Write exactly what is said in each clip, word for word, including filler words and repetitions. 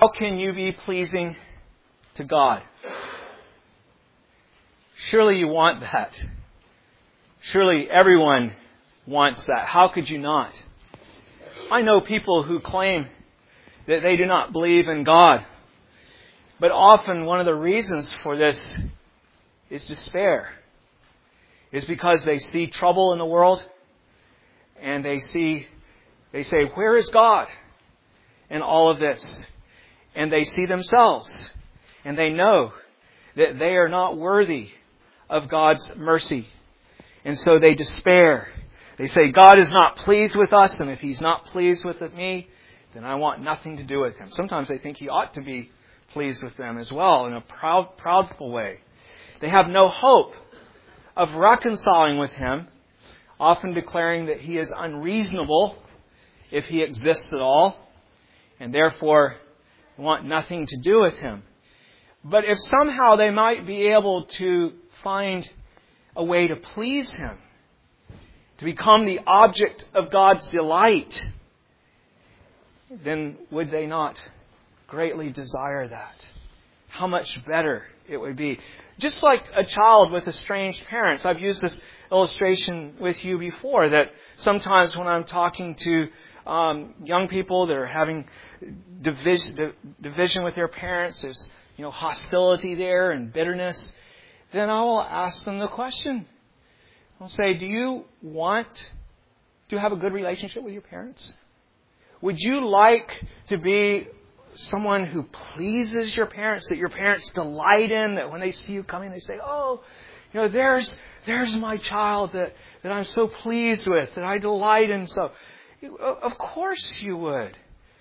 How can you be pleasing to God? Surely you want that. Surely everyone wants that. How could you not? I know people who claim that they do not believe in God. But often one of the reasons for this is despair. It's because they see trouble in the world and they see, they say, where is God in all of this? And they see themselves and they know that they are not worthy of God's mercy. And so they despair. They say, God is not pleased with us, and if He's not pleased with me, then I want nothing to do with Him. Sometimes they think He ought to be pleased with them as well in a proud, proudful way. They have no hope of reconciling with Him, often declaring that He is unreasonable if He exists at all, and therefore want nothing to do with Him. But if somehow they might be able to find a way to please Him, to become the object of God's delight, then would they not greatly desire that? How much better it would be. Just like a child with estranged parents. I've used this illustration with you before, that sometimes when I'm talking to um, young people that are having division, division with their parents, there's you know hostility there and bitterness, then I will ask them the question. I'll say, do you want to have a good relationship with your parents? Would you like to be someone who pleases your parents, that your parents delight in, that when they see you coming, they say, oh, you know, there's there's my child that, that I'm so pleased with, that I delight in so. Of course you would.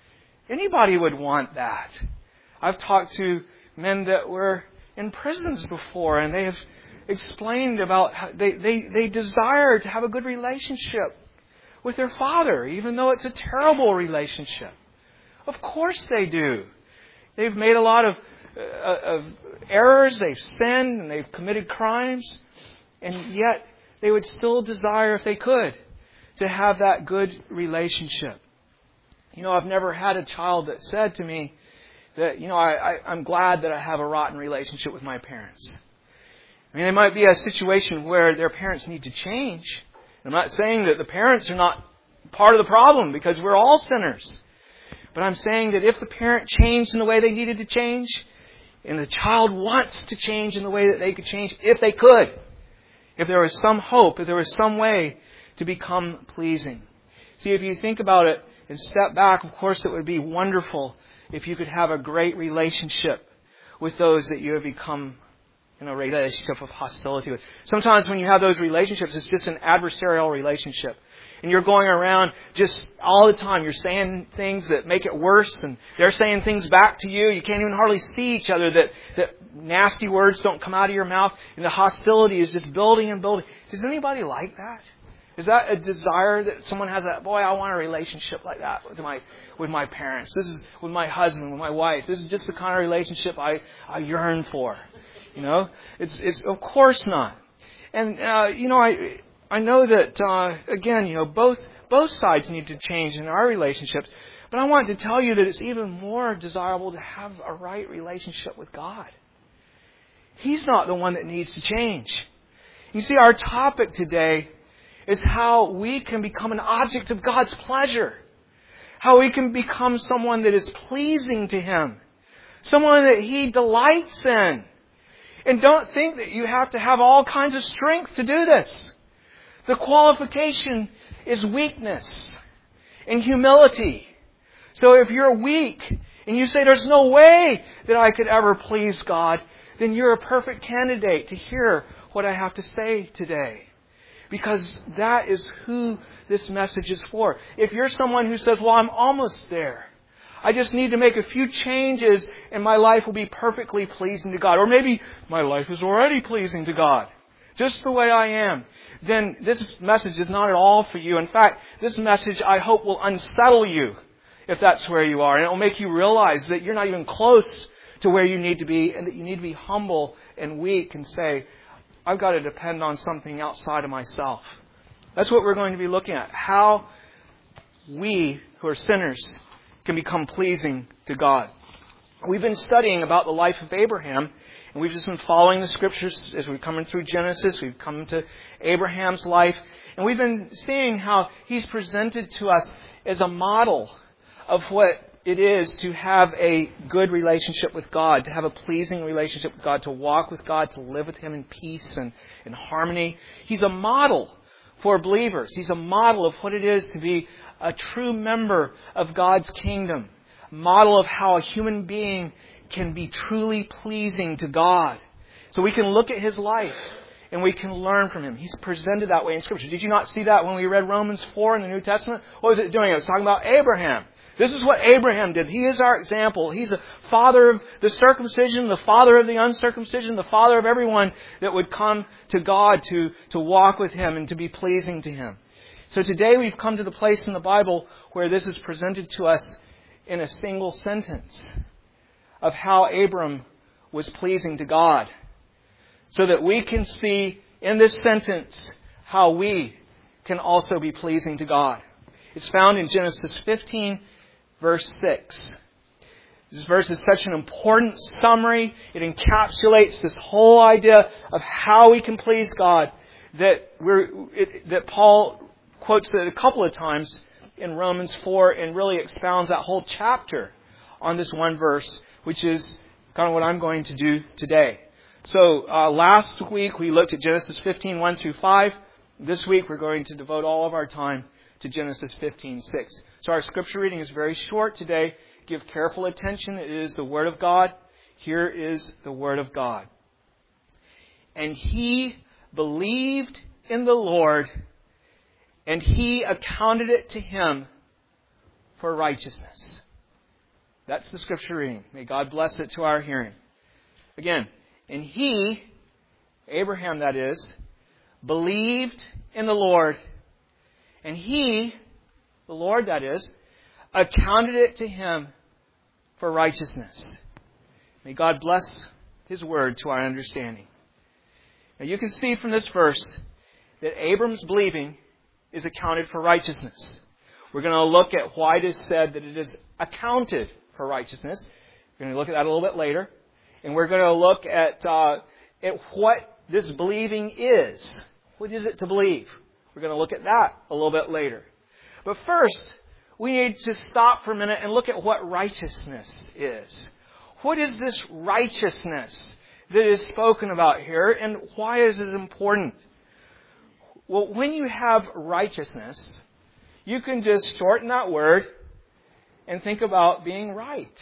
Anybody would want that. I've talked to men that were in prisons before, and they have explained about how they, they, they desire to have a good relationship with their father, even though it's a terrible relationship. Of course they do. They've made a lot of, uh, of errors, they've sinned, and they've committed crimes, and yet they would still desire, if they could, to have that good relationship. You know, I've never had a child that said to me that, you know, I, I, I'm glad that I have a rotten relationship with my parents. I mean, there might be a situation where their parents need to change. I'm not saying that the parents are not part of the problem, because we're all sinners. But I'm saying that if the parent changed in the way they needed to change, and the child wants to change in the way that they could change, if they could, if there was some hope, if there was some way to become pleasing. See, if you think about it and step back, of course it would be wonderful if you could have a great relationship with those that you have become in a relationship of hostility with. Sometimes when you have those relationships, it's just an adversarial relationship. And you're going around just all the time. You're saying things that make it worse, and they're saying things back to you. You can't even hardly see each other. That, that nasty words don't come out of your mouth. And the hostility is just building and building. Does anybody like that? Is that a desire that someone has that, boy, I want a relationship like that with my with my parents. This is with my husband, with my wife. This is just the kind of relationship I, I yearn for. You know, it's it's of course not. And uh, you know, I I know that uh, again, you know, both both sides need to change in our relationships. But I want to tell you that it's even more desirable to have a right relationship with God. He's not the one that needs to change. You see, our topic today is how we can become an object of God's pleasure. How we can become someone that is pleasing to Him. Someone that He delights in. And don't think that you have to have all kinds of strength to do this. The qualification is weakness and humility. So if you're weak and you say there's no way that I could ever please God, then you're a perfect candidate to hear what I have to say today. Because that is who this message is for. If you're someone who says, well, I'm almost there. I just need to make a few changes and my life will be perfectly pleasing to God. Or maybe my life is already pleasing to God, just the way I am. Then this message is not at all for you. In fact, this message, I hope, will unsettle you if that's where you are. And it will make you realize that you're not even close to where you need to be, and that you need to be humble and weak and say, I've got to depend on something outside of myself. That's what we're going to be looking at. How we, who are sinners, can become pleasing to God. We've been studying about the life of Abraham, and we've just been following the Scriptures as we've come through Genesis. We've come to Abraham's life, and we've been seeing how he's presented to us as a model of what it is to have a good relationship with God, to have a pleasing relationship with God, to walk with God, to live with Him in peace and in harmony. He's a model for believers. He's a model of what it is to be a true member of God's kingdom. A model of how a human being can be truly pleasing to God. So we can look at His life and we can learn from Him. He's presented that way in Scripture. Did you not see that when we read Romans four in the New Testament? What was it doing? It was talking about Abraham. This is what Abraham did. He is our example. He's the father of the circumcision, the father of the uncircumcision, the father of everyone that would come to God to, to walk with Him and to be pleasing to Him. So today we've come to the place in the Bible where this is presented to us in a single sentence of how Abram was pleasing to God. So that we can see in this sentence how we can also be pleasing to God. It's found in Genesis fifteen, verse six. This verse is such an important summary. It encapsulates this whole idea of how we can please God that we're it, that Paul quotes it a couple of times in Romans four and really expounds that whole chapter on this one verse, which is kind of what I'm going to do today. So uh, last week we looked at Genesis fifteen, one through five. This week we're going to devote all of our time to Genesis fifteen, six. So our scripture reading is very short today. Give careful attention. It is the Word of God. Here is the Word of God. And he believed in the Lord, and He accounted it to him for righteousness. That's the scripture reading. May God bless it to our hearing. Again, and he, Abraham that is, believed in the Lord, and He, the Lord that is, accounted it to him for righteousness. May God bless His word to our understanding. Now you can see from this verse that Abram's believing is accounted for righteousness. We're going to look at why it is said that it is accounted for righteousness. We're going to look at that a little bit later. And we're going to look at, uh, at what this believing is. What is it to believe? We're going to look at that a little bit later. But first, we need to stop for a minute and look at what righteousness is. What is this righteousness that is spoken about here, and why is it important? Well, when you have righteousness, you can just shorten that word and think about being right.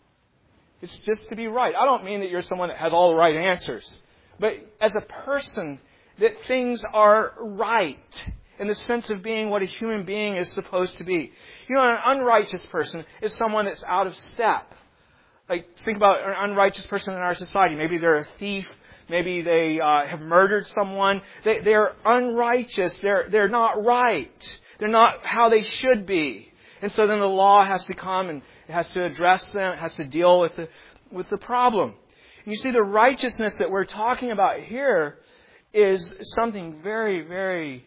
It's just to be right. I don't mean that you're someone that has all the right answers. But as a person, that things are right in the sense of being what a human being is supposed to be. You know, an unrighteous person is someone that's out of step. Like, think about an unrighteous person in our society. Maybe they're a thief. Maybe they uh, have murdered someone. They, they're unrighteous. They're, they're not right. They're not how they should be. And so then the law has to come and it has to address them. It has to deal with the, with the problem. And you see, the righteousness that we're talking about here is something very, very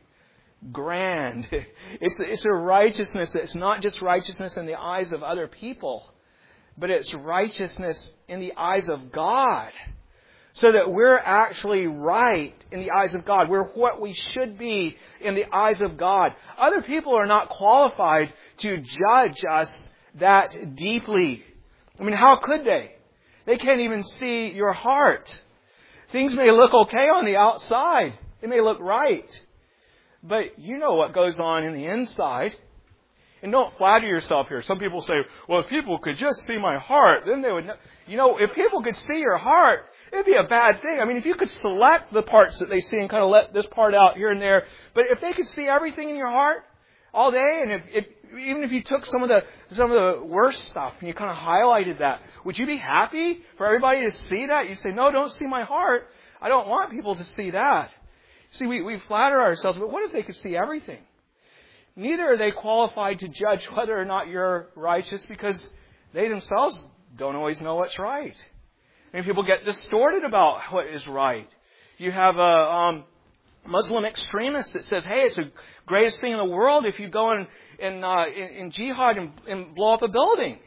grand. It's, it's a righteousness that's not just righteousness in the eyes of other people, but it's righteousness in the eyes of God. So that we're actually right in the eyes of God. We're what we should be in the eyes of God. Other people are not qualified to judge us that deeply. I mean, how could they? They can't even see your heart. Things may look okay on the outside. It may look right. But you know what goes on in the inside. And don't flatter yourself here. Some people say, well, if people could just see my heart, then they would know. You know, if people could see your heart, it'd be a bad thing. I mean, if you could select the parts that they see and kind of let this part out here and there, but if they could see everything in your heart all day, and if, if even if you took some of the some of the worst stuff and you kind of highlighted that, would you be happy for everybody to see that? You say, no, don't see my heart. I don't want people to see that. See, we, we flatter ourselves, but what if they could see everything? Neither are they qualified to judge whether or not you're righteous because they themselves don't always know what's right. And people get distorted about what is right. You have a um, Muslim extremist that says, hey, it's the greatest thing in the world if you go in, in, uh, in, in jihad and, and blow up a building.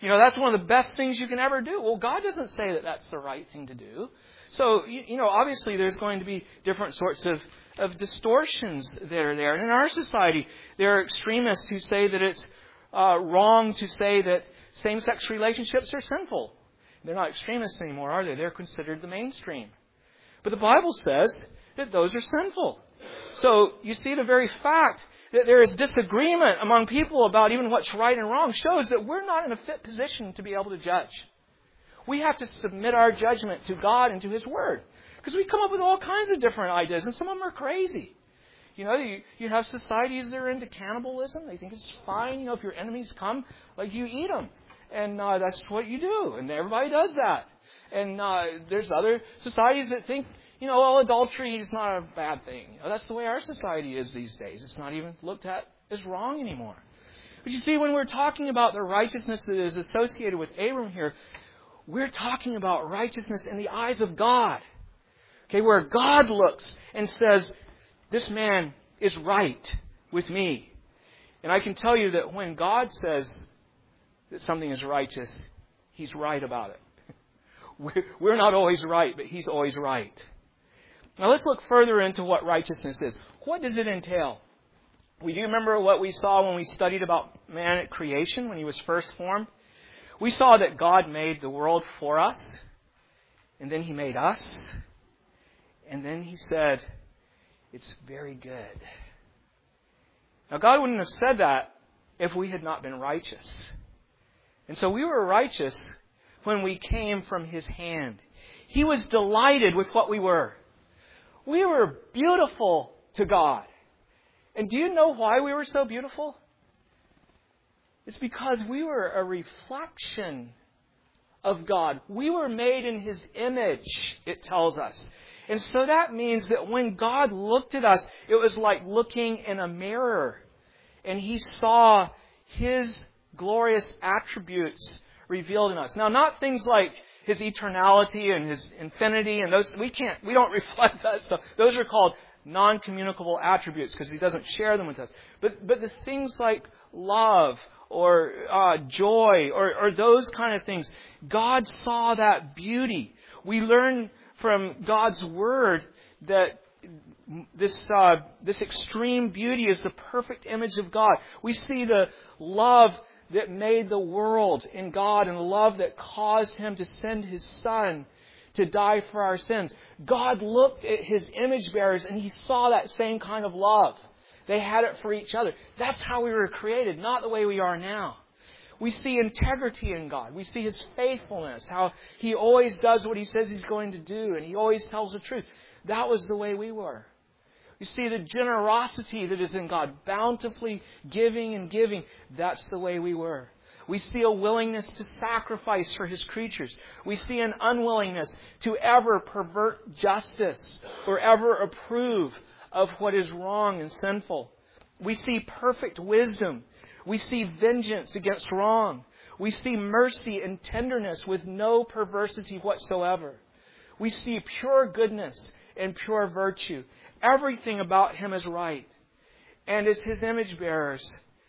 You know, that's one of the best things you can ever do. Well, God doesn't say that that's the right thing to do. So, you, you know, obviously there's going to be different sorts of, of distortions that are there. And in our society, there are extremists who say that it's uh, wrong to say that same-sex relationships are sinful. They're not extremists anymore, are they? They're considered the mainstream. But the Bible says that those are sinful. So you see, the very fact that there is disagreement among people about even what's right and wrong shows that we're not in a fit position to be able to judge. We have to submit our judgment to God and to His Word. Because we come up with all kinds of different ideas, and some of them are crazy. You know, you, you have societies that are into cannibalism. They think it's fine, you know, if your enemies come, like you eat them. And uh, that's what you do. And everybody does that. And uh, there's other societies that think, you know, well, adultery is not a bad thing. You know, that's the way our society is these days. It's not even looked at as wrong anymore. But you see, when we're talking about the righteousness that is associated with Abram here, we're talking about righteousness in the eyes of God. Okay, where God looks and says, this man is right with me. And I can tell you that when God says that something is righteous, He's right about it. We're not always right, but He's always right. Now let's look further into what righteousness is. What does it entail? We do remember what we saw when we studied about man at creation, when he was first formed. We saw that God made the world for us, and then He made us, and then He said, it's very good. Now God wouldn't have said that if we had not been righteous. And so we were righteous when we came from His hand. He was delighted with what we were. We were beautiful to God. And do you know why we were so beautiful? It's because we were a reflection of God. We were made in His image, it tells us. And so that means that when God looked at us, it was like looking in a mirror. And He saw His glorious attributes revealed in us. Now, not things like His eternality and His infinity, and those we can't, we don't reflect that stuff. Those are called non-communicable attributes because He doesn't share them with us. But but the things like love or uh, joy or, or those kind of things, God saw that beauty. We learn from God's Word that this uh, this extreme beauty is the perfect image of God. We see the love that made the world in God and the love that caused Him to send His Son to die for our sins. God looked at His image bearers and He saw that same kind of love. They had it for each other. That's how we were created, not the way we are now. We see integrity in God. We see His faithfulness, how He always does what He says He's going to do, and He always tells the truth. That was the way we were. You see the generosity that is in God, bountifully giving and giving. That's the way we were. We see a willingness to sacrifice for His creatures. We see an unwillingness to ever pervert justice or ever approve of what is wrong and sinful. We see perfect wisdom. We see vengeance against wrong. We see mercy and tenderness with no perversity whatsoever. We see pure goodness and pure virtue. Everything about Him is right. And as His image bearers,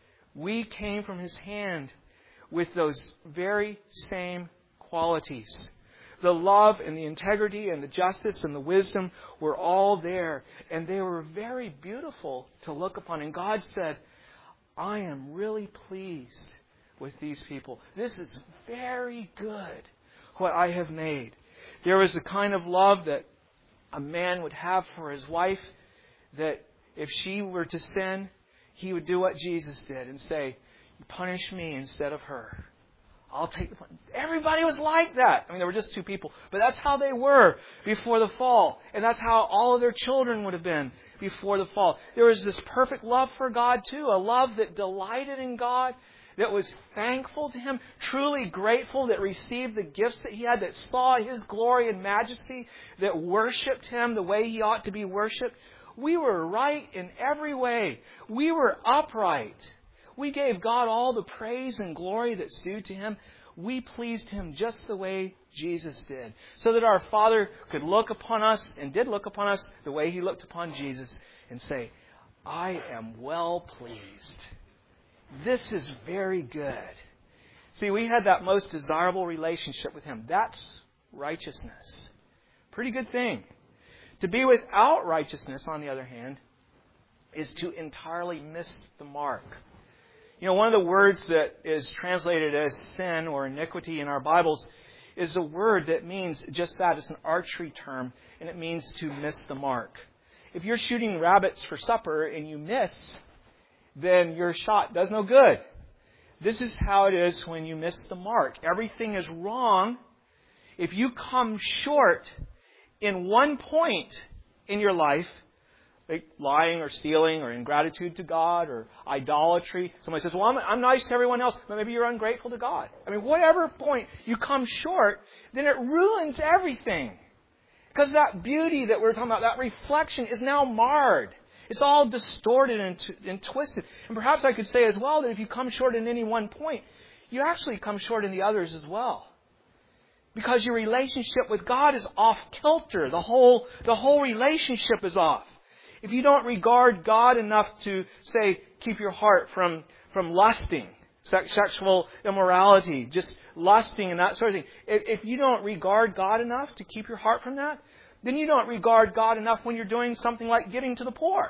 we came from His hand with those very same qualities. The love and the integrity and the justice and the wisdom were all there. And they were very beautiful to look upon. And God said, I am really pleased with these people. This is very good, what I have made. There was the kind of love that a man would have for his wife, that if she were to sin, he would do what Jesus did and say, punish me instead of her. I'll take the punishment. Everybody was like that. I mean, there were just two people. But that's how they were before the fall. And that's how all of their children would have been before the fall. There was this perfect love for God too. A love that delighted in God, that was thankful to Him, truly grateful, that received the gifts that He had, that saw His glory and majesty, that worshipped Him the way He ought to be worshipped. We were right in every way. We were upright. We gave God all the praise and glory that's due to Him. We pleased Him just the way Jesus did, so that our Father could look upon us, and did look upon us the way He looked upon Jesus, and say, I am well pleased. This is very good. See, we had that most desirable relationship with Him. That's righteousness. Pretty good thing. To be without righteousness, on the other hand, is to entirely miss the mark. You know, one of the words that is translated as sin or iniquity in our Bibles is a word that means just that. It's an archery term, and it means to miss the mark. If you're shooting rabbits for supper and you miss, then your shot does no good. This is how it is when you miss the mark. Everything is wrong. If you come short in one point in your life, like lying or stealing or ingratitude to God or idolatry. Somebody says, well, I'm, I'm nice to everyone else, but maybe you're ungrateful to God. I mean, whatever point you come short, then it ruins everything. Because that beauty that we're talking about, that reflection is now marred. It's all distorted and, t- and twisted. And perhaps I could say as well that if you come short in any one point, you actually come short in the others as well. Because your relationship with God is off kilter. The whole, the whole relationship is off. If you don't regard God enough to, say, keep your heart from, from lusting, sex, sexual immorality, just lusting and that sort of thing. If, if you don't regard God enough to keep your heart from that, then you don't regard God enough when you're doing something like giving to the poor.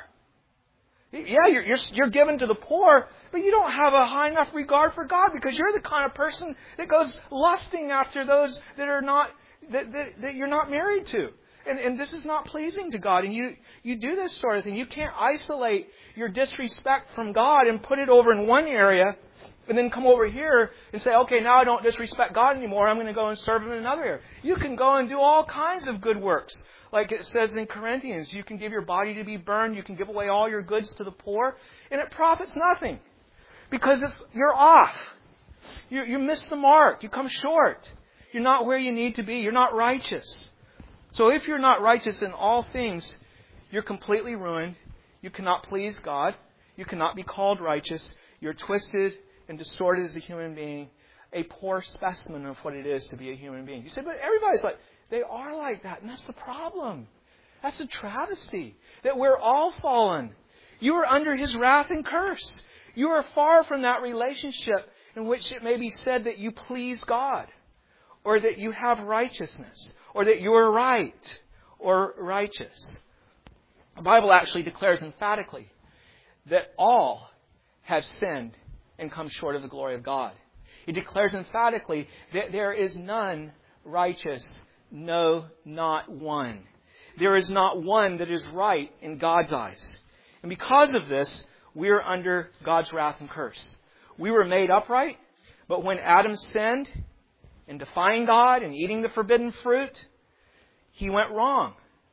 Yeah, you're, you're, you're given to the poor, but you don't have a high enough regard for God because you're the kind of person that goes lusting after those that are not, that, that, that you're not married to. And, and this is not pleasing to God. And you, you do this sort of thing. You can't isolate your disrespect from God and put it over in one area and then come over here and say, okay, now I don't disrespect God anymore. I'm going to go and serve Him in another area. You can go and do all kinds of good works. Like it says in Corinthians, you can give your body to be burned. You can give away all your goods to the poor. And it profits nothing. Because it's, you're off. You, you miss the mark. You come short. You're not where you need to be. You're not righteous. So if you're not righteous in all things, you're completely ruined. You cannot please God. You cannot be called righteous. You're twisted and distorted as a human being. A poor specimen of what it is to be a human being. You say, but everybody's like, they are like that. And that's the problem. That's the travesty. That we're all fallen. You are under His wrath and curse. You are far from that relationship in which it may be said that you please God. Or that you have righteousness. Or that you are right. Or righteous. The Bible actually declares emphatically that all have sinned and come short of the glory of God. It declares emphatically that there is none righteous. No, not one. There is not one that is right in God's eyes. And because of this, we are under God's wrath and curse. We were made upright, but when Adam sinned in defying God and eating the forbidden fruit, he went wrong.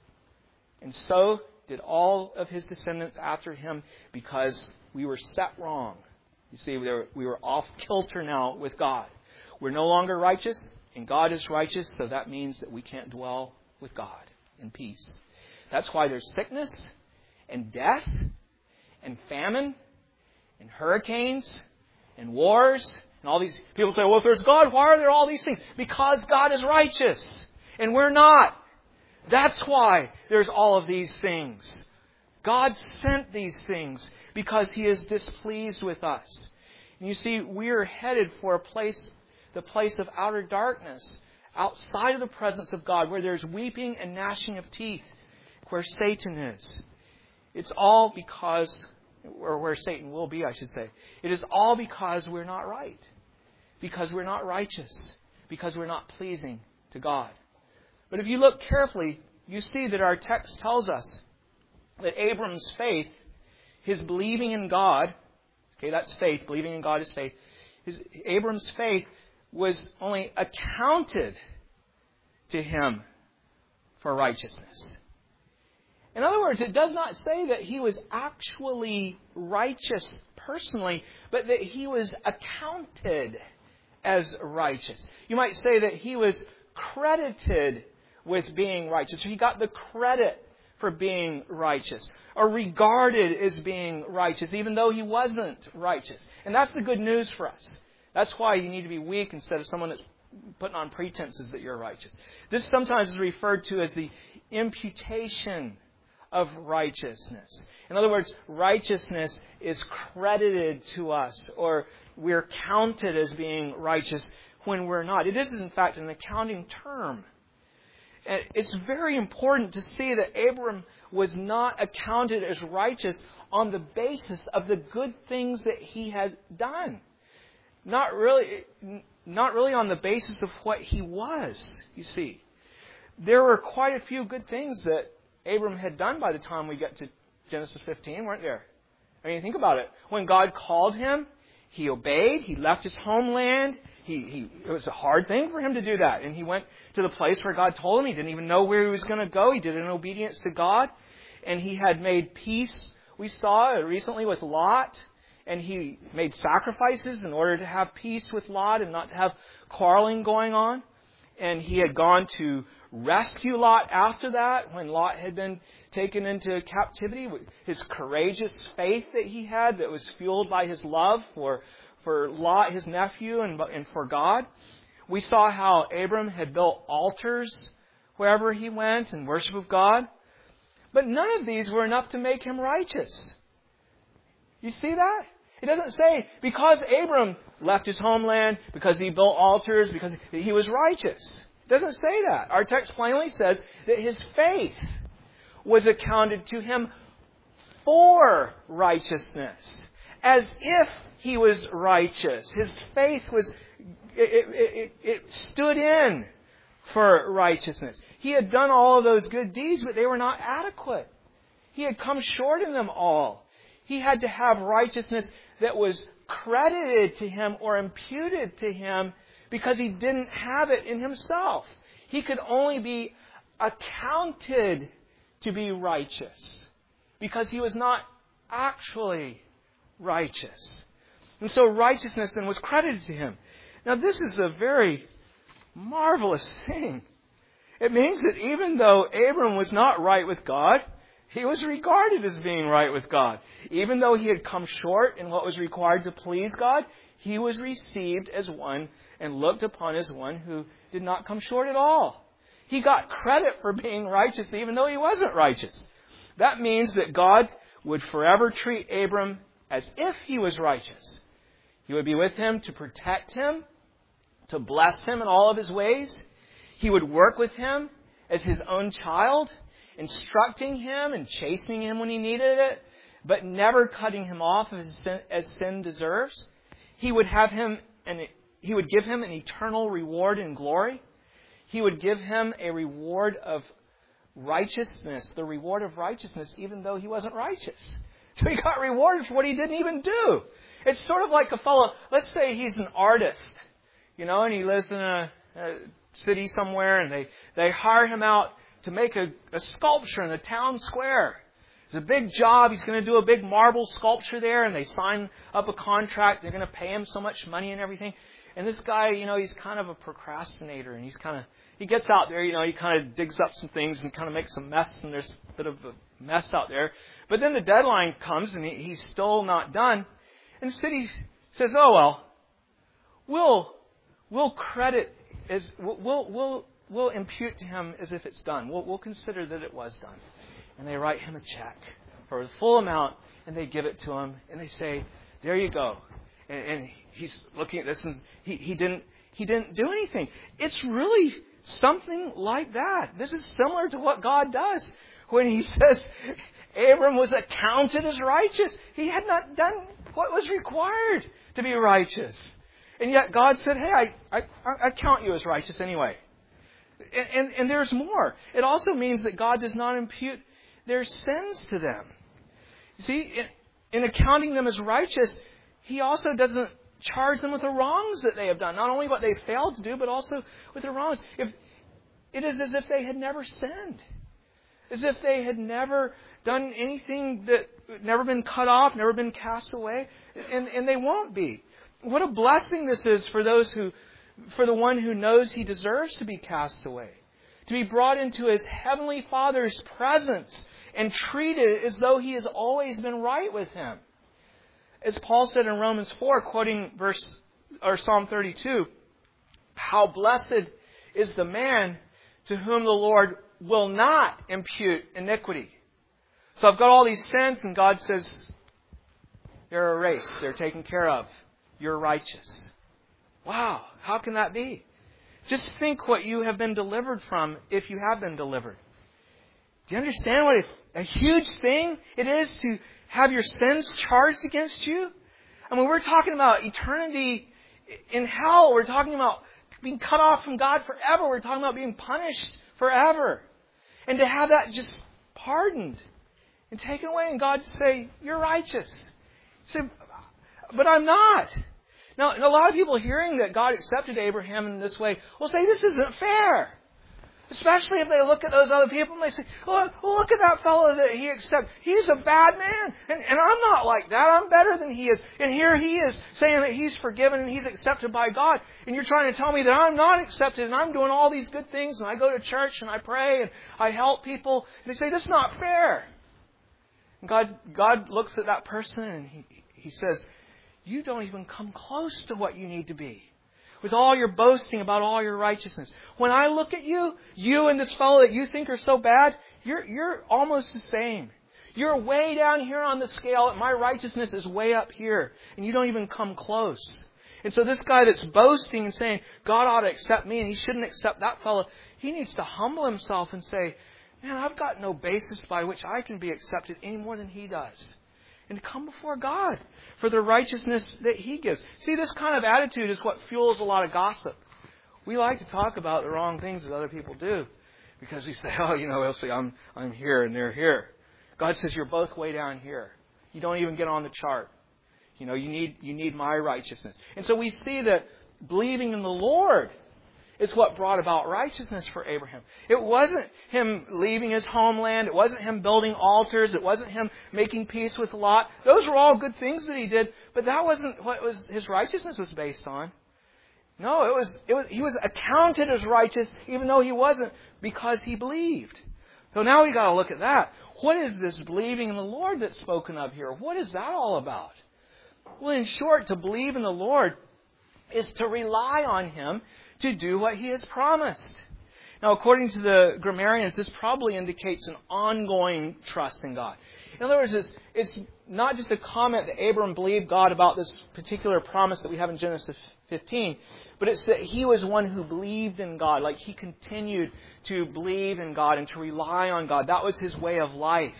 And so did all of his descendants after him because we were set wrong. You see, we were, we were off kilter now with God. We're no longer righteous. And God is righteous, so that means that we can't dwell with God in peace. That's why there's sickness and death and famine and hurricanes and wars and all these. People say, well, if there's God, why are there all these things? Because God is righteous and we're not. That's why there's all of these things. God sent these things because He is displeased with us. And you see, we're headed for a place the place of outer darkness, outside of the presence of God, where there's weeping and gnashing of teeth, where Satan is. It's all because, or where Satan will be, I should say. It is all because we're not right. Because we're not righteous. Because we're not pleasing to God. But if you look carefully, you see that our text tells us that Abram's faith, his believing in God, okay, that's faith, believing in God is faith, his, Abram's faith was only accounted to him for righteousness. In other words, it does not say that he was actually righteous personally, but that he was accounted as righteous. You might say that he was credited with being righteous. He got the credit for being righteous, or regarded as being righteous, even though he wasn't righteous. And that's the good news for us. That's why you need to be weak instead of someone that's putting on pretenses that you're righteous. This sometimes is referred to as the imputation of righteousness. In other words, righteousness is credited to us, or we're counted as being righteous when we're not. It is, in fact, an accounting term. And it's very important to see that Abram was not accounted as righteous on the basis of the good things that he has done. Not really, not really on the basis of what he was, you see. There were quite a few good things that Abram had done by the time we get to Genesis fifteen, weren't there? I mean, think about it. When God called him, he obeyed. He left his homeland. He, he, it was a hard thing for him to do that. And he went to the place where God told him. He didn't even know where he was going to go. He did it in obedience to God. And he had made peace, we saw recently, with Lot. And he made sacrifices in order to have peace with Lot and not to have quarreling going on. And he had gone to rescue Lot after that, when Lot had been taken into captivity. His courageous faith that he had that was fueled by his love for, for Lot, his nephew, and, and for God. We saw how Abram had built altars wherever he went in worship of God. But none of these were enough to make him righteous. You see that? It doesn't say because Abram left his homeland, because he built altars, because he was righteous. It doesn't say that. Our text plainly says that his faith was accounted to him for righteousness, as if he was righteous. His faith was, it, it, it stood in for righteousness. He had done all of those good deeds, but they were not adequate. He had come short in them all. He had to have righteousness that was credited to him or imputed to him because he didn't have it in himself. He could only be accounted to be righteous because he was not actually righteous. And so righteousness then was credited to him. Now this is a very marvelous thing. It means that even though Abram was not right with God, he was regarded as being right with God. Even though he had come short in what was required to please God, he was received as one and looked upon as one who did not come short at all. He got credit for being righteous even though he wasn't righteous. That means that God would forever treat Abram as if he was righteous. He would be with him to protect him, to bless him in all of his ways. He would work with him as his own child, instructing him and chastening him when he needed it, but never cutting him off as sin, as sin deserves. He would have him, and he would give him an eternal reward in glory. He would give him a reward of righteousness, the reward of righteousness, even though he wasn't righteous. So he got rewarded for what he didn't even do. It's sort of like a fellow, let's say he's an artist, you know, and he lives in a, a city somewhere, and they, they hire him out to make a, a sculpture in the town square. It's a big job. He's going to do a big marble sculpture there, and they sign up a contract. They're going to pay him so much money and everything. And this guy, you know, he's kind of a procrastinator, and he's kind of, he gets out there, you know, he kind of digs up some things and kind of makes a mess, and there's a bit of a mess out there. But then the deadline comes, and he, he's still not done. And the city says, oh, well, we'll, we'll credit, as, we'll, we'll, We'll impute to him as if it's done. We'll, we'll consider that it was done. And they write him a check for the full amount, and they give it to him, and they say, there you go. And, and he's looking at this, and he, he didn't he didn't do anything. It's really something like that. This is similar to what God does when he says Abram was accounted as righteous. He had not done what was required to be righteous. And yet God said, hey, I, I, I count you as righteous anyway. And, and, and there's more. It also means that God does not impute their sins to them. See, in, in accounting them as righteous, He also doesn't charge them with the wrongs that they have done. Not only what they failed to do, but also with the wrongs. If, it is as if they had never sinned. As if they had never done anything that, never been cut off, never been cast away. And, and they won't be. What a blessing this is for those who, for the one who knows he deserves to be cast away. To be brought into his heavenly Father's presence and treated as though he has always been right with him. As Paul said in Romans four, quoting verse or Psalm thirty-two, how blessed is the man to whom the Lord will not impute iniquity. So I've got all these sins, and God says, they're erased. They're taken care of. You're righteous. Wow, how can that be? Just think what you have been delivered from if you have been delivered. Do you understand what a, a huge thing it is to have your sins charged against you? I mean, we're talking about eternity in hell. We're talking about being cut off from God forever. We're talking about being punished forever. And to have that just pardoned and taken away, and God say, you're righteous. You say, but I'm not. Now, a lot of people hearing that God accepted Abraham in this way will say, this isn't fair. Especially if they look at those other people and they say, oh, look at that fellow that he accepted. He's a bad man. And, and I'm not like that. I'm better than he is. And here he is saying that he's forgiven and he's accepted by God. And you're trying to tell me that I'm not accepted and I'm doing all these good things and I go to church and I pray and I help people. And they say, that's not fair. And God, God looks at that person and he, he says, you don't even come close to what you need to be. With all your boasting about all your righteousness. When I look at you, you and this fellow that you think are so bad, you're, you're almost the same. You're way down here on the scale, and my righteousness is way up here. And you don't even come close. And so this guy that's boasting and saying, God ought to accept me and he shouldn't accept that fellow, he needs to humble himself and say, man, I've got no basis by which I can be accepted any more than he does. And to come before God for the righteousness that he gives. See, this kind of attitude is what fuels a lot of gossip. We like to talk about the wrong things that other people do. Because we say, oh, you know, they'll say, I'm, I'm here and they're here. God says, you're both way down here. You don't even get on the chart. You know, you need, you need my righteousness. And so we see that believing in the Lord is what brought about righteousness for Abraham. It wasn't him leaving his homeland. It wasn't him building altars. It wasn't him making peace with Lot. Those were all good things that he did, but that wasn't what was his righteousness was based on. No, it was, it was, he was accounted as righteous even though he wasn't, because he believed. So now we've got to look at that. What is this believing in the Lord that's spoken of here? What is that all about? Well, in short, to believe in the Lord is to rely on him to do what he has promised. Now, according to the grammarians, this probably indicates an ongoing trust in God. In other words, it's, it's not just a comment that Abram believed God about this particular promise that we have in Genesis fifteen, but it's that he was one who believed in God. Like he continued to believe in God and to rely on God. That was his way of life.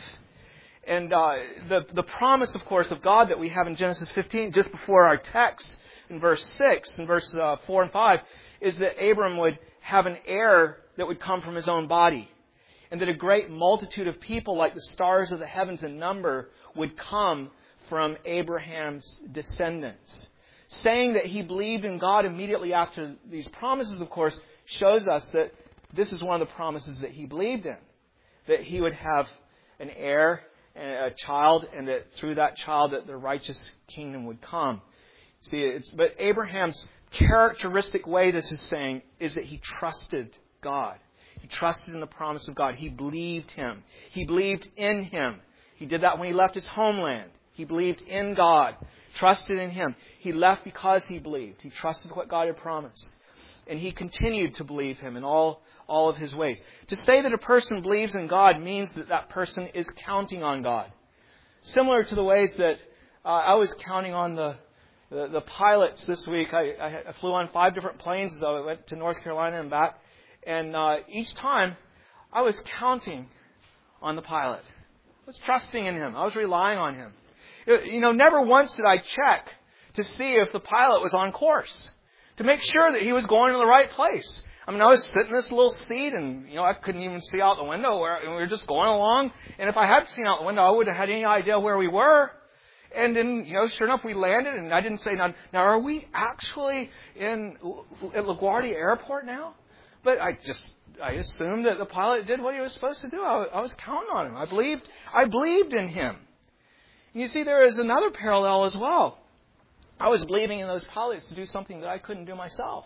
And uh, the, the promise, of course, of God that we have in Genesis fifteen, just before our text, in verse six, in verse uh, four and five, is that Abram would have an heir that would come from his own body. And that a great multitude of people, like the stars of the heavens in number, would come from Abraham's descendants. Saying that he believed in God immediately after these promises, of course, shows us that this is one of the promises that he believed in. That he would have an heir, and a child, and that through that child that the righteous kingdom would come. See, it's, but Abraham's characteristic way, this is saying, is that he trusted God. He trusted in the promise of God. He believed him. He believed in him. He did that when he left his homeland. He believed in God, trusted in him. He left because he believed. He trusted what God had promised. And he continued to believe him in all, all of his ways. To say that a person believes in God means that that person is counting on God. Similar to the ways that uh, I was counting on the The, the pilots this week. I, I flew on five different planes. So I went to North Carolina and back. And uh, each time, I was counting on the pilot. I was trusting in him. I was relying on him. You know, never once did I check to see if the pilot was on course, to make sure that he was going to the right place. I mean, I was sitting in this little seat, and you know, I couldn't even see out the window. Where, and we were just going along. And if I had seen out the window, I wouldn't have had any idea where we were. And then, you know, sure enough, we landed, and I didn't say, now, now are we actually in at LaGuardia Airport now? But I just, I assumed that the pilot did what he was supposed to do. I, I was counting on him. I believed, I believed in him. And you see, there is another parallel as well. I was believing in those pilots to do something that I couldn't do myself.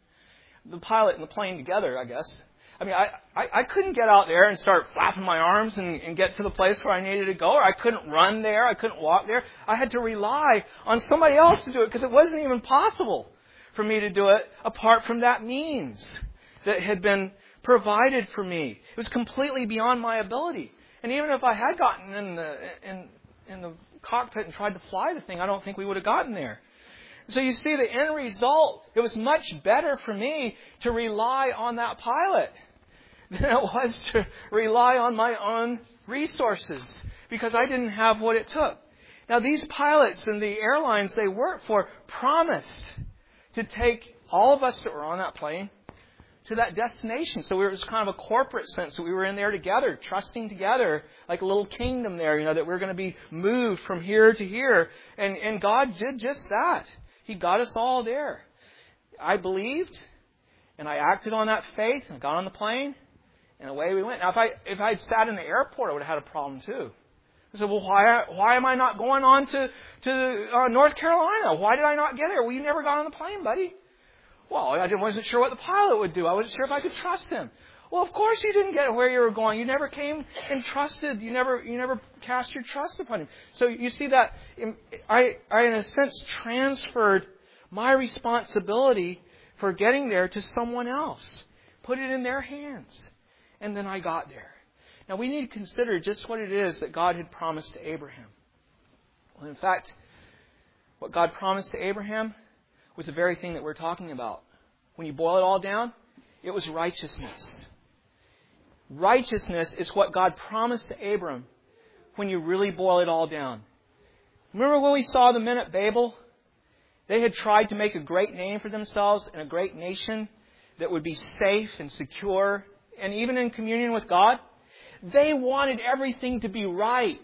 The pilot and the plane together, I guess. I mean, I, I, I couldn't get out there and start flapping my arms and, and get to the place where I needed to go. Or I couldn't run there. I couldn't walk there. I had to rely on somebody else to do it because it wasn't even possible for me to do it apart from that means that had been provided for me. It was completely beyond my ability. And even if I had gotten in the in in the cockpit and tried to fly the thing, I don't think we would have gotten there. So you see the end result, it was much better for me to rely on that pilot than it was to rely on my own resources, because I didn't have what it took. Now, these pilots and the airlines they work for promised to take all of us that were on that plane to that destination. So it was kind of a corporate sense that we were in there together, trusting together, like a little kingdom there, you know, that we're going to be moved from here to here. And, and God did just that. He got us all there. I believed, and I acted on that faith, and got on the plane, and away we went. Now, if I if I had sat in the airport, I would have had a problem too. I said, well, why why am I not going on to, to uh, North Carolina? Why did I not get there? Well, you never got on the plane, buddy. Well, I didn't, wasn't sure what the pilot would do. I wasn't sure if I could trust him. Well, of course you didn't get where you were going. You never came and trusted. You never you never cast your trust upon him. So you see that I, I in a sense, transferred my responsibility for getting there to someone else. Put it in their hands. And then I got there. Now, we need to consider just what it is that God had promised to Abraham. Well, in fact, what God promised to Abraham was the very thing that we're talking about. When you boil it all down, it was righteousness. Righteousness is what God promised to Abram when you really boil it all down. Remember when we saw the men at Babel? They had tried to make a great name for themselves and a great nation that would be safe and secure and even in communion with God. They wanted everything to be right.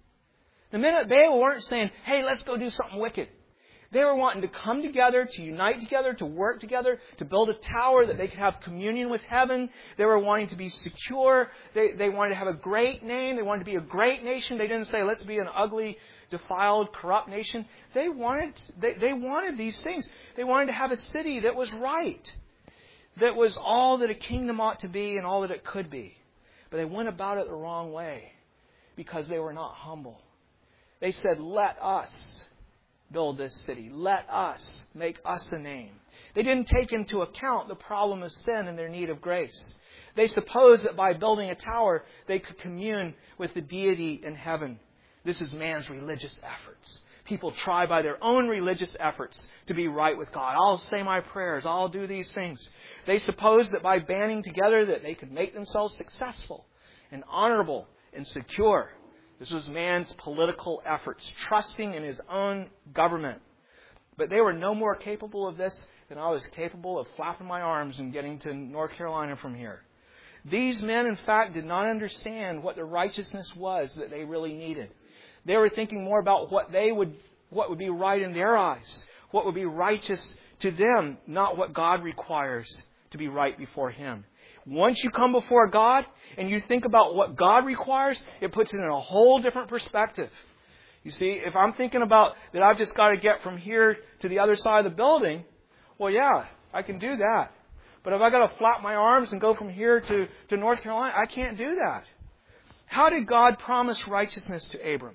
The men at Babel weren't saying, hey, let's go do something wicked. They were wanting to come together, to unite together, to work together, to build a tower that they could have communion with heaven. They were wanting to be secure. They, they wanted to have a great name. They wanted to be a great nation. They didn't say, let's be an ugly, defiled, corrupt nation. They wanted, they, they wanted these things. They wanted to have a city that was right, that was all that a kingdom ought to be and all that it could be. But they went about it the wrong way because they were not humble. They said, let us build this city. Let us make us a name. They didn't take into account the problem of sin and their need of grace. They supposed that by building a tower, they could commune with the deity in heaven. This is man's religious efforts. People try by their own religious efforts to be right with God. I'll say my prayers. I'll do these things. They supposed that by banding together that they could make themselves successful and honorable and secure. This was man's political efforts, trusting in his own government. But they were no more capable of this than I was capable of flapping my arms and getting to North Carolina from here. These men, in fact, did not understand what the righteousness was that they really needed. They were thinking more about what they would, what would be right in their eyes, what would be righteous to them, not what God requires to be right before Him. Once you come before God and you think about what God requires, it puts it in a whole different perspective. You see, if I'm thinking about that I've just got to get from here to the other side of the building, well, yeah, I can do that. But if I've got to flap my arms and go from here to, to North Carolina, I can't do that. How did God promise righteousness to Abram?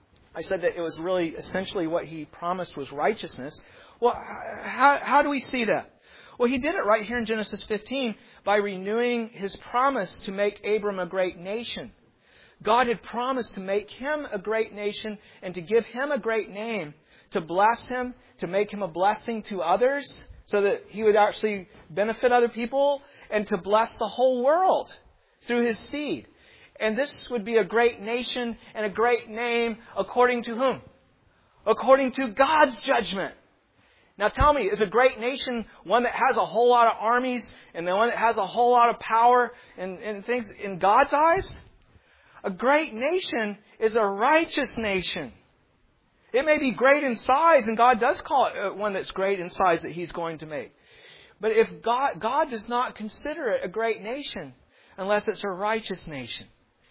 I said that it was really essentially what He promised was righteousness. Well, how, how do we see that? Well, He did it right here in Genesis fifteen by renewing His promise to make Abram a great nation. God had promised to make him a great nation and to give him a great name, to bless him, to make him a blessing to others so that he would actually benefit other people, and to bless the whole world through his seed. And this would be a great nation and a great name according to whom? According to God's judgment. Now tell me, is a great nation one that has a whole lot of armies and the one that has a whole lot of power and, and things in God's eyes? A great nation is a righteous nation. It may be great in size, and God does call it one that's great in size that He's going to make. But if God, God does not consider it a great nation unless it's a righteous nation.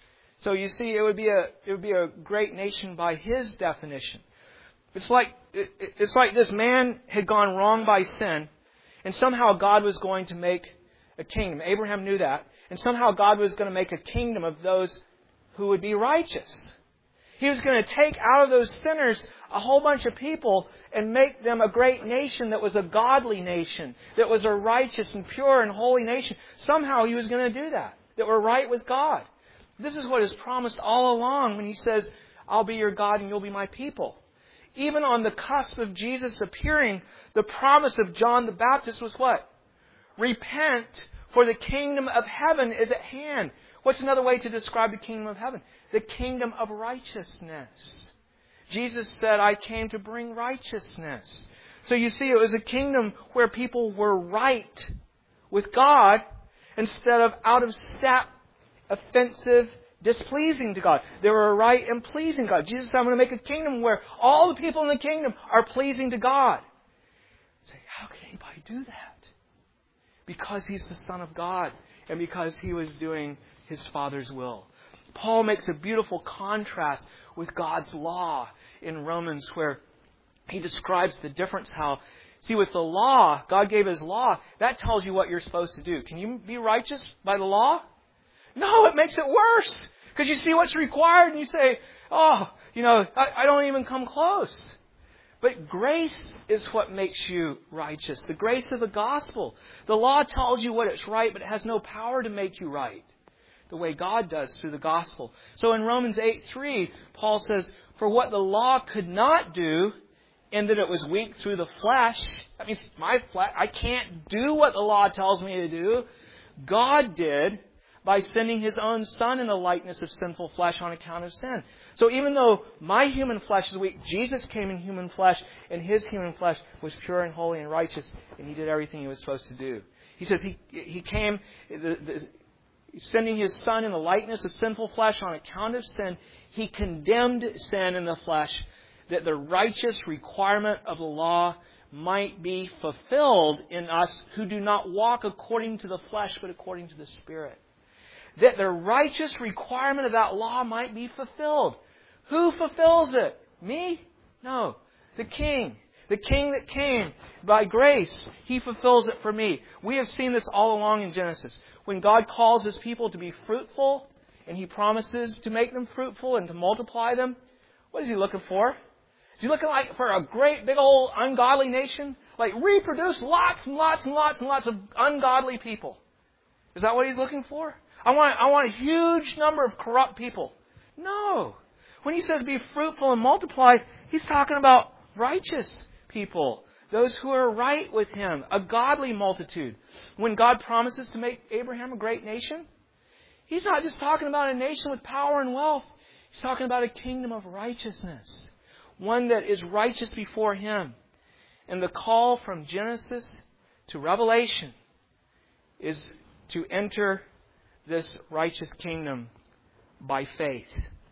So you see, it would be a it would be a great nation by His definition. It's like it, it's like this man had gone wrong by sin, and somehow God was going to make a kingdom. Abraham knew that, and somehow God was going to make a kingdom of those who would be righteous. He was going to take out of those sinners a whole bunch of people and make them a great nation that was a godly nation, that was a righteous and pure and holy nation. Somehow He was going to do that, that were right with God. This is what is promised all along when He says, I'll be your God and you'll be my people. Even on the cusp of Jesus appearing, the promise of John the Baptist was what? Repent, for the kingdom of heaven is at hand. What's another way to describe the kingdom of heaven? The kingdom of righteousness. Jesus said, I came to bring righteousness. So you see, it was a kingdom where people were right with God instead of out of step, offensive, displeasing to God. They were right and pleasing God. Jesus said, I'm going to make a kingdom where all the people in the kingdom are pleasing to God. Say, how can anybody do that? Because He's the Son of God and because He was doing His Father's will. Paul makes a beautiful contrast with God's law in Romans where he describes the difference how, see, with the law, God gave His law, that tells you what you're supposed to do. Can you be righteous by the law? No, it makes it worse. Because you see what's required and you say, oh, you know, I, I don't even come close. But grace is what makes you righteous. The grace of the gospel. The law tells you what is right, but it has no power to make you right. The way God does through the gospel. So in Romans eight three, Paul says, for what the law could not do, in that it was weak through the flesh, that means my flesh, I can't do what the law tells me to do. God did by sending His own Son in the likeness of sinful flesh on account of sin. So even though my human flesh is weak, Jesus came in human flesh, and His human flesh was pure and holy and righteous, and He did everything He was supposed to do. He says He He came, the, the, sending His Son in the likeness of sinful flesh on account of sin. He condemned sin in the flesh, that the righteous requirement of the law might be fulfilled in us who do not walk according to the flesh, but according to the Spirit. That the righteous requirement of that law might be fulfilled. Who fulfills it? Me? No. The King. The King that came by grace. He fulfills it for me. We have seen this all along in Genesis. When God calls His people to be fruitful, and He promises to make them fruitful and to multiply them, what is He looking for? Is He looking like for a great big old ungodly nation? Like reproduce lots and lots and lots and lots of ungodly people. Is that what He's looking for? I want, I want a huge number of corrupt people. No. When He says be fruitful and multiply, He's talking about righteous people. Those who are right with Him. A godly multitude. When God promises to make Abraham a great nation, He's not just talking about a nation with power and wealth. He's talking about a kingdom of righteousness. One that is righteous before Him. And the call from Genesis to Revelation is to enter this righteous kingdom by faith.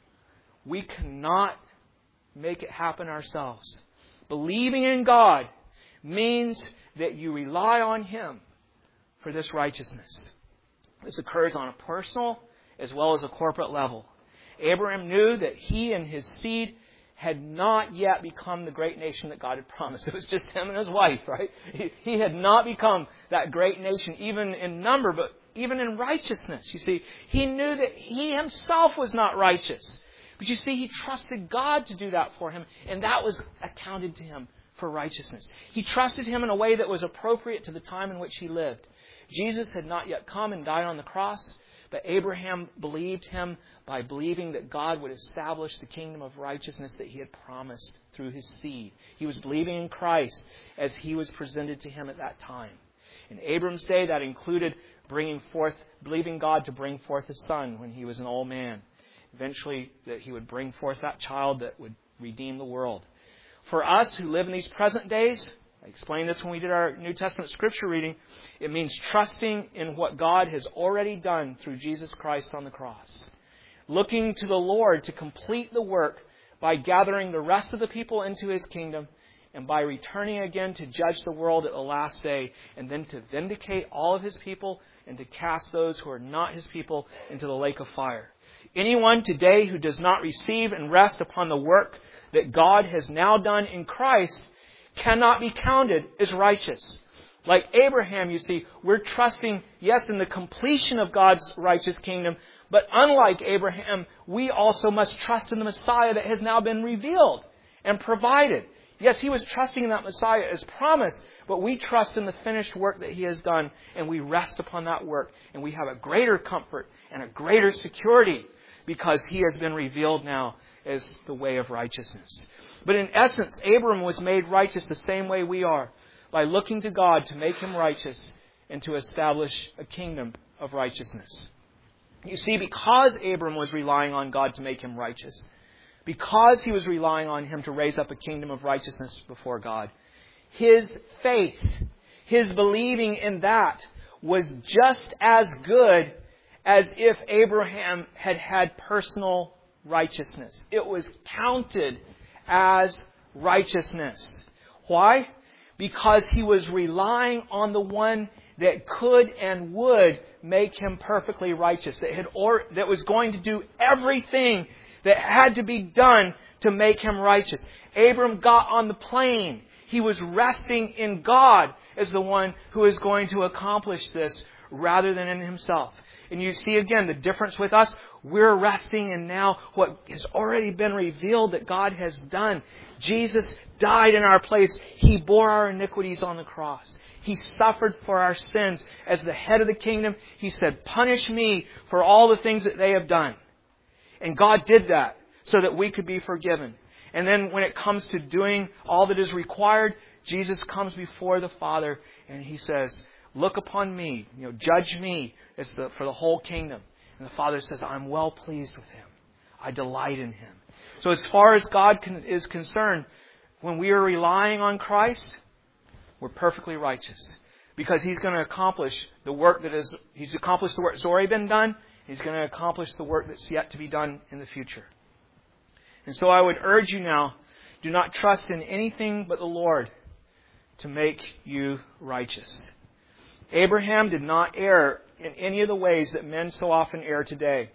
We cannot make it happen ourselves. Believing in God means that you rely on Him for this righteousness. This occurs on a personal as well as a corporate level. Abraham knew that he and his seed had not yet become the great nation that God had promised. It was just him and his wife, right? He, he had not become that great nation, even in number, but even in righteousness. You see, he knew that he himself was not righteous. But you see, he trusted God to do that for him, and that was accounted to him for righteousness. He trusted Him in a way that was appropriate to the time in which he lived. Jesus had not yet come and died on the cross, but Abraham believed Him by believing that God would establish the kingdom of righteousness that He had promised through His seed. He was believing in Christ as He was presented to him at that time. In Abram's day, that included bringing forth, believing God to bring forth His son when he was an old man. Eventually, that He would bring forth that child that would redeem the world. For us who live in these present days, I explained this when we did our New Testament scripture reading, it means trusting in what God has already done through Jesus Christ on the cross. Looking to the Lord to complete the work by gathering the rest of the people into His kingdom and by returning again to judge the world at the last day and then to vindicate all of His people and to cast those who are not His people into the lake of fire. Anyone today who does not receive and rest upon the work that God has now done in Christ cannot be counted as righteous. Like Abraham, you see, we're trusting, yes, in the completion of God's righteous kingdom, but unlike Abraham, we also must trust in the Messiah that has now been revealed and provided. Yes, he was trusting in that Messiah as promised, But we trust in the finished work that He has done, and we rest upon that work, and we have a greater comfort and a greater security because He has been revealed now as the way of righteousness. But in essence, Abram was made righteous the same way we are, by looking to God to make him righteous and to establish a kingdom of righteousness. You see, because Abram was relying on God to make him righteous, because he was relying on Him to raise up a kingdom of righteousness before God, his faith, his believing in that, was just as good as if Abraham had had personal righteousness. It was counted as righteousness. Why? Because he was relying on the one that could and would make him perfectly righteous, that had or, that was going to do everything that had to be done to make him righteous. Abram got on the plane. He was resting in God as the one who is going to accomplish this rather than in himself. And you see again the difference with us. We're resting in now what has already been revealed that God has done. Jesus died in our place. He bore our iniquities on the cross. He suffered for our sins. As the head of the kingdom, He said, punish me for all the things that they have done. And God did that so that we could be forgiven. And then when it comes to doing all that is required, Jesus comes before the Father and He says, look upon me, you know, judge me as the, for the whole kingdom. And the Father says, I'm well pleased with Him. I delight in Him. So as far as God can, is concerned, when we are relying on Christ, we're perfectly righteous. Because He's going to accomplish the work that is, He's accomplished the work that's already been done. He's going to accomplish the work that's yet to be done in the future. And so I would urge you now, do not trust in anything but the Lord to make you righteous. Abraham did not err in any of the ways that men so often err today.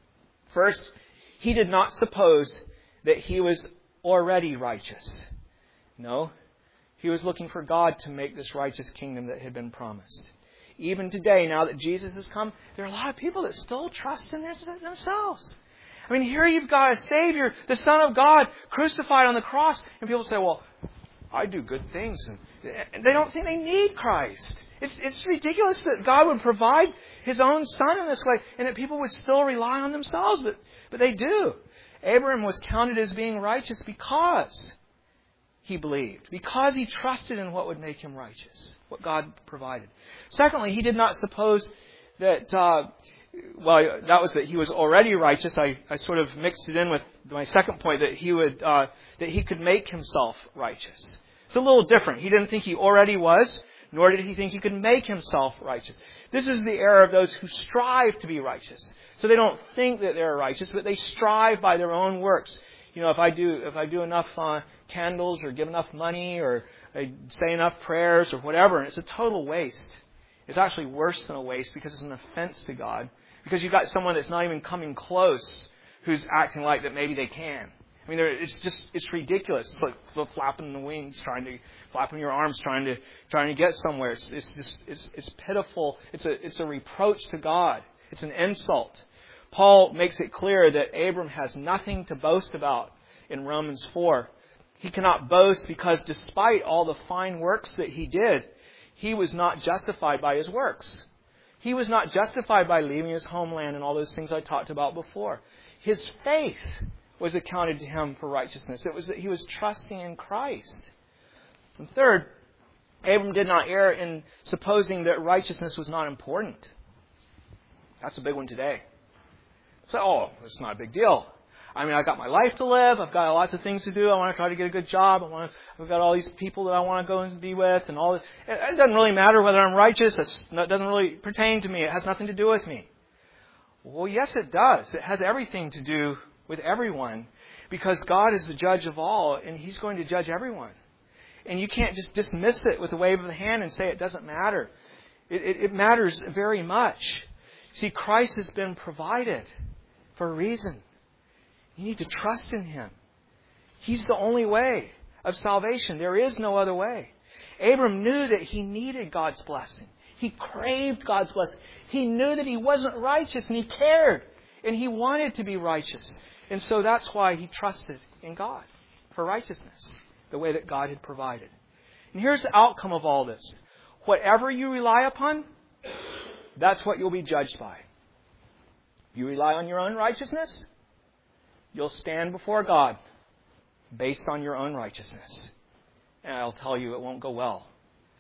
First, he did not suppose that he was already righteous. No, he was looking for God to make this righteous kingdom that had been promised. Even today, now that Jesus has come, there are a lot of people that still trust in themselves. I mean, here you've got a Savior, the Son of God, crucified on the cross. And people say, well, I do good things. And they don't think they need Christ. It's, it's ridiculous that God would provide His own Son in this way and that people would still rely on themselves. But, but they do. Abraham was counted as being righteous because he believed. Because he trusted in what would make him righteous. What God provided. Secondly, he did not suppose that... Uh, Well, that was that he was already righteous. I, I sort of mixed it in with my second point that he would uh, that he could make himself righteous. It's a little different. He didn't think he already was, nor did he think he could make himself righteous. This is the error of those who strive to be righteous. So they don't think that they're righteous, but they strive by their own works. You know, if I do if I do enough uh, candles or give enough money or I say enough prayers or whatever, and it's a total waste. It's actually worse than a waste because it's an offense to God. Because you've got someone that's not even coming close who's acting like that maybe they can. I mean, it's just, it's ridiculous. It's like flapping the wings, trying to, flapping your arms, trying to, trying to get somewhere. It's, it's just, it's, it's pitiful. It's a, it's a reproach to God. It's an insult. Paul makes it clear that Abram has nothing to boast about in Romans four. He cannot boast because despite all the fine works that he did, he was not justified by his works. He was not justified by leaving his homeland and all those things I talked about before. His faith was accounted to him for righteousness. It was that he was trusting in Christ. And third, Abram did not err in supposing that righteousness was not important. That's a big one today. So, oh, it's not a big deal. I mean, I've got my life to live. I've got lots of things to do. I want to try to get a good job. I want to, I've got all these people that I want to go and be with and all this. It, it doesn't really matter whether I'm righteous. It's, it doesn't really pertain to me. It has nothing to do with me. Well, yes, it does. It has everything to do with everyone because God is the judge of all and He's going to judge everyone. And you can't just dismiss it with a wave of the hand and say it doesn't matter. It, it, it matters very much. See, Christ has been provided for a reason. You need to trust in Him. He's the only way of salvation. There is no other way. Abram knew that he needed God's blessing. He craved God's blessing. He knew that he wasn't righteous and he cared. And he wanted to be righteous. And so that's why he trusted in God for righteousness, the way that God had provided. And here's the outcome of all this. Whatever you rely upon, that's what you'll be judged by. If you rely on your own righteousness, you'll stand before God based on your own righteousness. And I'll tell you, it won't go well.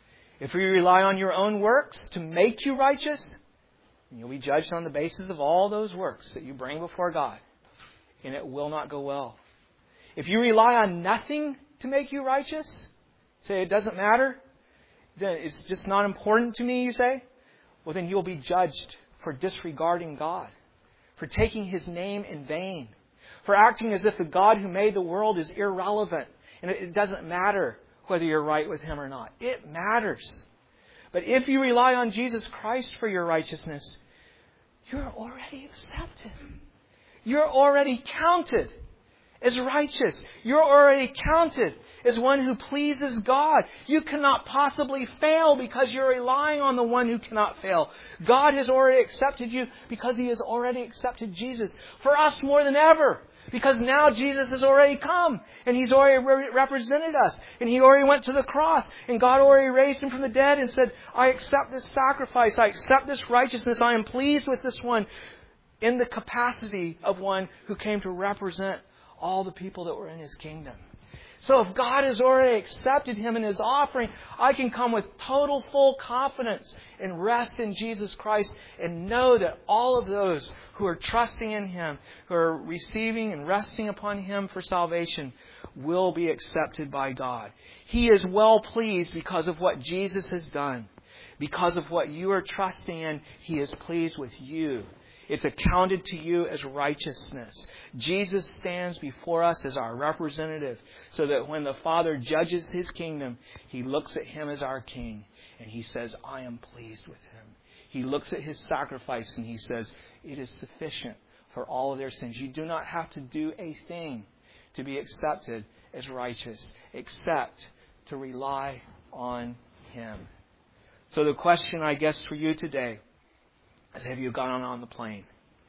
If you rely on your own works to make you righteous, you'll be judged on the basis of all those works that you bring before God. And it will not go well. If you rely on nothing to make you righteous, say it doesn't matter, then it's just not important to me, you say, well then you'll be judged for disregarding God, for taking His name in vain, for acting as if the God who made the world is irrelevant and it doesn't matter whether you're right with Him or not. It matters. But if you rely on Jesus Christ for your righteousness, you're already accepted. You're already counted as righteous. You're already counted as one who pleases God. You cannot possibly fail because you're relying on the one who cannot fail. God has already accepted you because He has already accepted Jesus. For us more than ever. Because now Jesus has already come and He's already re- represented us and He already went to the cross and God already raised Him from the dead and said, I accept this sacrifice. I accept this righteousness. I am pleased with this one in the capacity of one who came to represent all the people that were in His kingdom. So if God has already accepted him in his offering, I can come with total full confidence and rest in Jesus Christ and know that all of those who are trusting in him, who are receiving and resting upon him for salvation, will be accepted by God. He is well pleased because of what Jesus has done. Because of what you are trusting in, He is pleased with you. It's accounted to you as righteousness. Jesus stands before us as our representative so that when the Father judges His kingdom, He looks at Him as our King and He says, I am pleased with Him. He looks at His sacrifice and He says, it is sufficient for all of their sins. You do not have to do a thing to be accepted as righteous except to rely on Him. So the question, I guess, for you today is, have you gotten on the plane?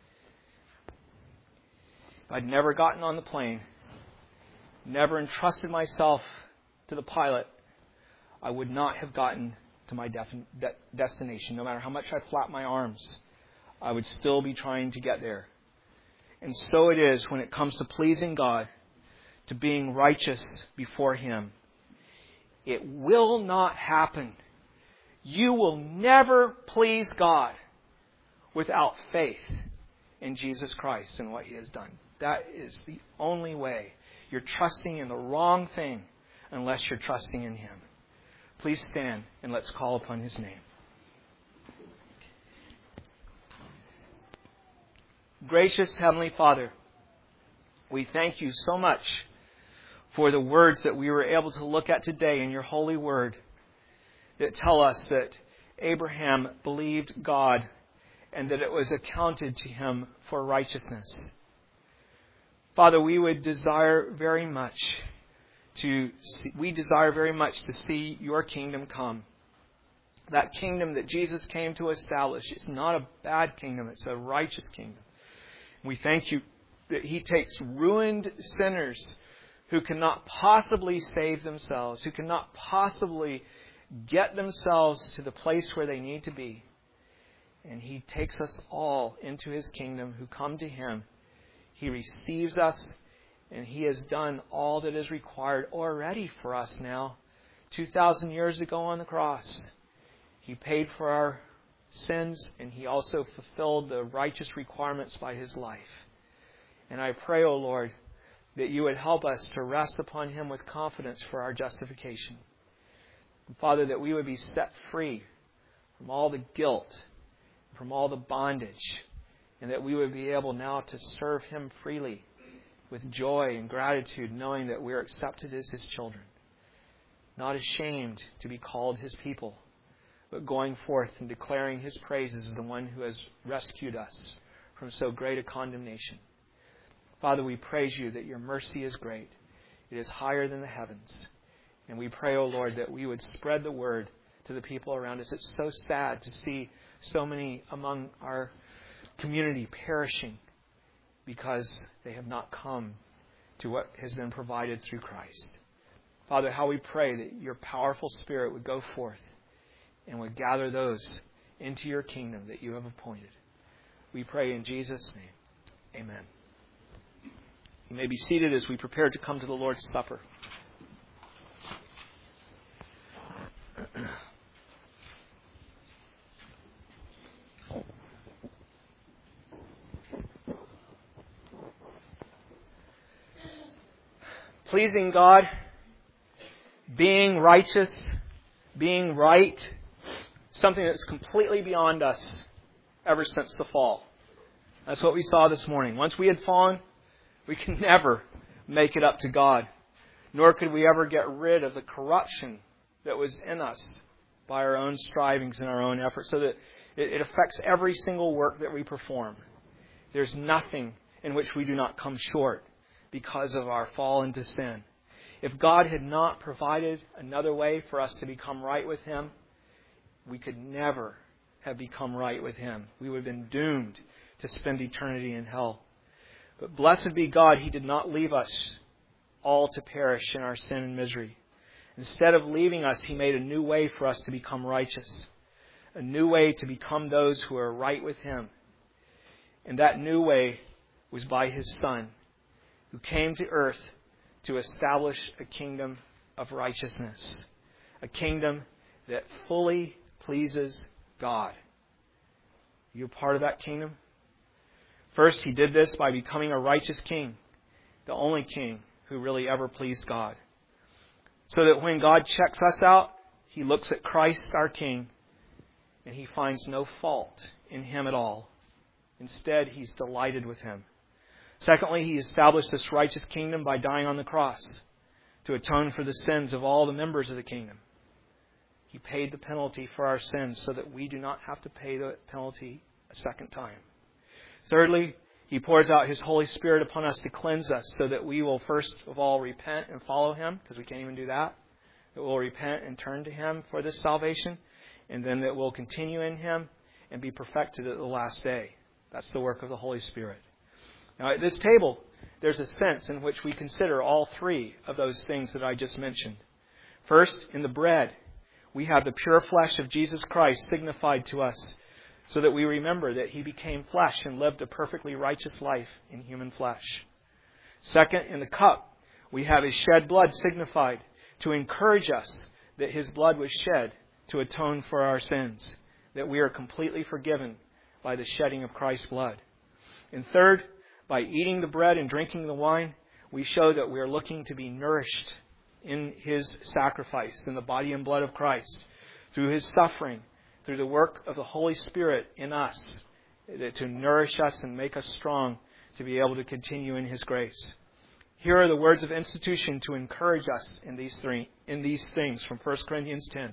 If I'd never gotten on the plane, never entrusted myself to the pilot, I would not have gotten to my def- de- destination. No matter how much I flap my arms, I would still be trying to get there. And so it is when it comes to pleasing God, to being righteous before Him. It will not happen. You will never please God without faith in Jesus Christ and what He has done. That is the only way. You're trusting in the wrong thing unless you're trusting in Him. Please stand and let's call upon His name. Gracious Heavenly Father, we thank You so much for the words that we were able to look at today in Your holy word that tell us that Abraham believed God and that it was accounted to him for righteousness. Father, we would desire very much to see, we desire very much to see Your kingdom come. That kingdom that Jesus came to establish is not a bad kingdom, it's a righteous kingdom. We thank You that He takes ruined sinners who cannot possibly save themselves, who cannot possibly get themselves to the place where they need to be. And He takes us all into His kingdom who come to Him. He receives us, and He has done all that is required already for us now. two thousand years ago on the cross, He paid for our sins, and He also fulfilled the righteous requirements by His life. And I pray, O Lord, that You would help us to rest upon Him with confidence for our justification. And Father, that we would be set free from all the guilt, from all the bondage, and that we would be able now to serve Him freely with joy and gratitude, knowing that we are accepted as His children, not ashamed to be called His people, but going forth and declaring His praises as the one who has rescued us from so great a condemnation. Father, we praise You that Your mercy is great. It is higher than the heavens. And we pray, O Lord, that we would spread the word to the people around us. It's so sad to see so many among our community perishing because they have not come to what has been provided through Christ. Father, how we pray that your powerful Spirit would go forth and would gather those into your kingdom that you have appointed. We pray in Jesus' name. Amen. You may be seated as we prepare to come to the Lord's Supper. Pleasing God, being righteous, being right, something that's completely beyond us ever since the fall. That's what we saw this morning. Once we had fallen, we can never make it up to God, nor could we ever get rid of the corruption that was in us by our own strivings and our own efforts, so that it affects every single work that we perform. There's nothing in which we do not come short because of our fall into sin. If God had not provided another way for us to become right with Him, we could never have become right with Him. We would have been doomed to spend eternity in hell. But blessed be God, He did not leave us all to perish in our sin and misery. Instead of leaving us, He made a new way for us to become righteous. A new way to become those who are right with Him. And that new way was by His Son, who came to earth to establish a kingdom of righteousness. A kingdom that fully pleases God. Are you a part of that kingdom? First, He did this by becoming a righteous king, the only king who really ever pleased God. So that when God checks us out, He looks at Christ, our King, and He finds no fault in Him at all. Instead, He's delighted with Him. Secondly, He established this righteous kingdom by dying on the cross to atone for the sins of all the members of the kingdom. He paid the penalty for our sins so that we do not have to pay the penalty a second time. Thirdly, He pours out His Holy Spirit upon us to cleanse us so that we will first of all repent and follow Him, because we can't even do that. That we'll repent and turn to Him for this salvation, and then that we'll continue in Him and be perfected at the last day. That's the work of the Holy Spirit. Now, at this table, there's a sense in which we consider all three of those things that I just mentioned. First, in the bread, we have the pure flesh of Jesus Christ signified to us so that we remember that He became flesh and lived a perfectly righteous life in human flesh. Second, in the cup, we have His shed blood signified to encourage us that His blood was shed to atone for our sins, that we are completely forgiven by the shedding of Christ's blood. And third, by eating the bread and drinking the wine, we show that we are looking to be nourished in His sacrifice, in the body and blood of Christ, through His suffering, through the work of the Holy Spirit in us, to nourish us and make us strong to be able to continue in His grace. Here are the words of institution to encourage us in these three, in these things from First Corinthians ten.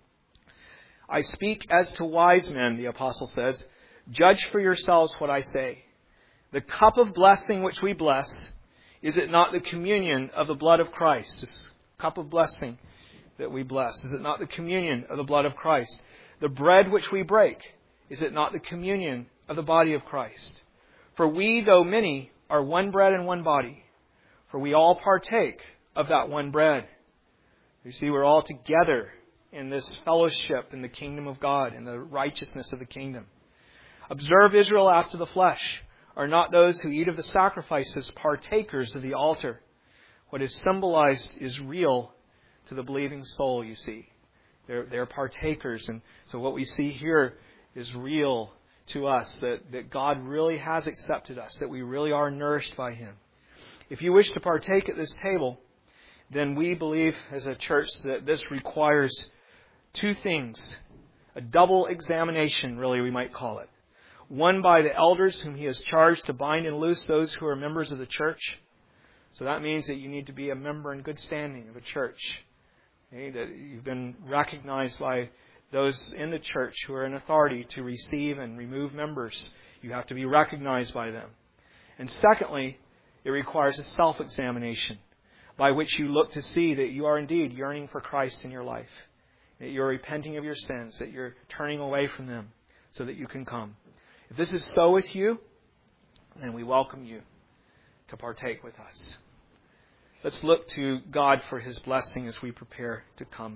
I speak as to wise men, the apostle says, judge for yourselves what I say. The cup of blessing which we bless, is it not the communion of the blood of Christ? This cup of blessing that we bless, is it not the communion of the blood of Christ? The bread which we break, is it not the communion of the body of Christ? For we, though many, are one bread and one body. For we all partake of that one bread. You see, we're all together in this fellowship in the kingdom of God, in the righteousness of the kingdom. Observe Israel after the flesh. Are not those who eat of the sacrifices partakers of the altar? What is symbolized is real to the believing soul, you see. They're, they're partakers. And so what we see here is real to us, that, that God really has accepted us, that we really are nourished by Him. If you wish to partake at this table, then we believe as a church that this requires two things. A double examination, really, we might call it. One by the elders whom He has charged to bind and loose those who are members of the church. So that means that you need to be a member in good standing of a church. Okay? That you've been recognized by those in the church who are in authority to receive and remove members. You have to be recognized by them. And secondly, it requires a self-examination by which you look to see that you are indeed yearning for Christ in your life. That you're repenting of your sins, that you're turning away from them so that you can come. If this is so with you, then we welcome you to partake with us. Let's look to God for His blessing as we prepare to come.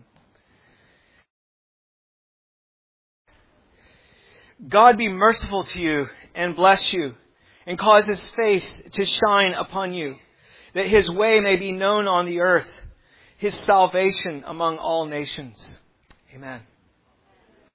God be merciful to you and bless you, and cause His face to shine upon you, that His way may be known on the earth, His salvation among all nations. Amen.